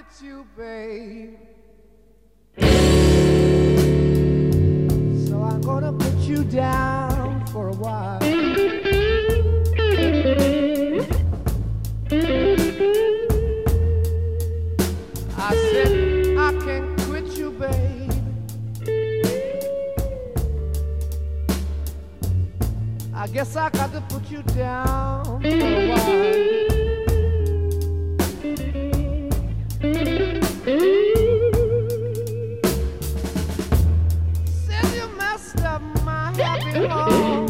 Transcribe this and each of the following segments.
you, babe. So I'm gonna put you down for a while. I said I can't quit you, babe. I guess I got to put you down for a while. Said you messed up my happy home,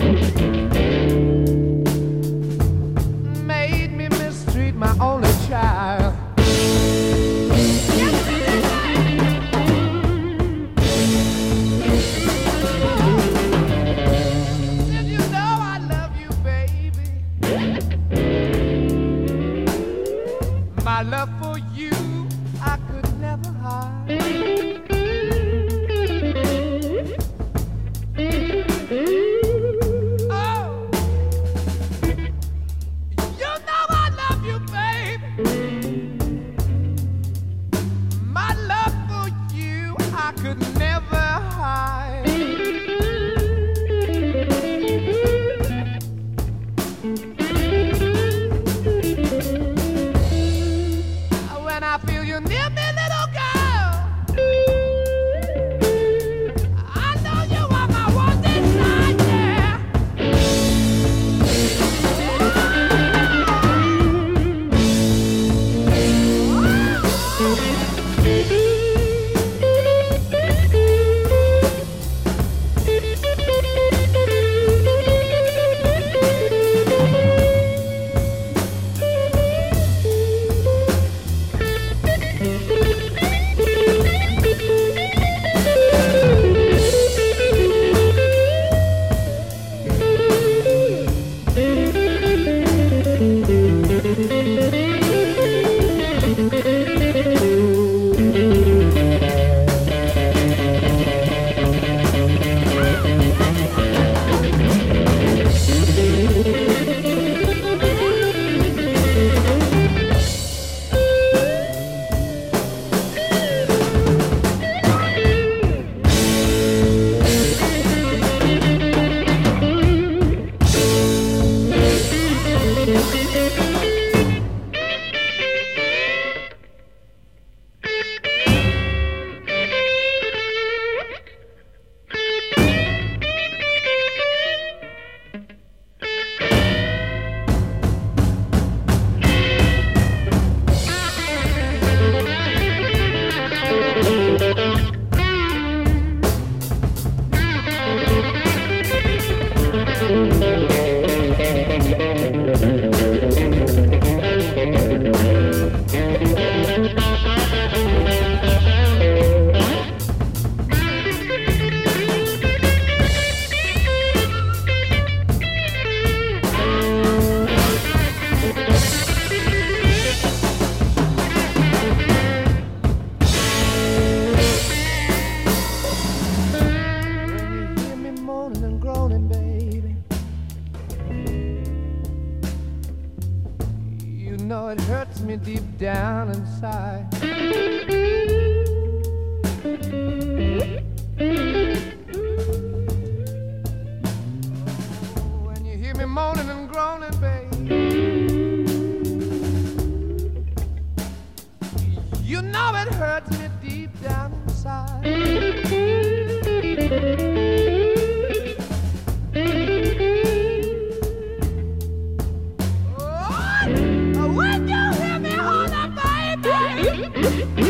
made me mistreat my only child. Said you know I love you, baby. My love for you I could never hide. Oh, you know I love you, baby. My love for you I could never hide. When I feel you near me, little girl, I know you are my one desire. It hurts me deep down inside. Oh, when you hear me moaning and groaning, babe, you know it hurts me deep down inside. When you hear me holler, baby,